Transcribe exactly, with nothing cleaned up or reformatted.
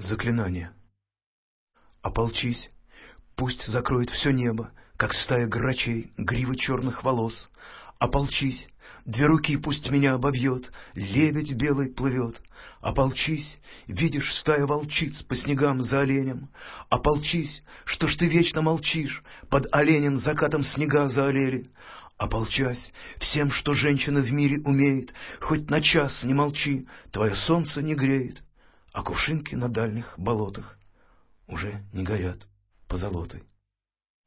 Заклинание. Ополчись, пусть закроет все небо, как стая грачей, гривы черных волос. Ополчись, две руки пусть меня обовьет, лебедь белый плывет. Ополчись, видишь, стая волчиц по снегам за оленем. Ополчись, что ж ты вечно молчишь, под оленем закатом снега заолели. Ополчась всем, что женщина в мире умеет, хоть на час не молчи, твое солнце не греет, а кувшинки на дальних болотах уже не горят позолотой.